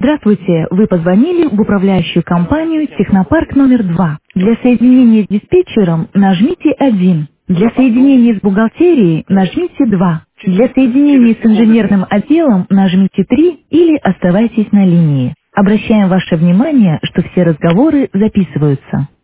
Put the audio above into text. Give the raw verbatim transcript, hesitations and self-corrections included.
Здравствуйте, вы позвонили в управляющую компанию «Технопарк номер два». Для соединения с диспетчером нажмите один. Для соединения с бухгалтерией нажмите два. Для Через, через соединения с секундочку. инженерным отделом нажмите три или оставайтесь на линии. Обращаем ваше внимание, что все разговоры записываются.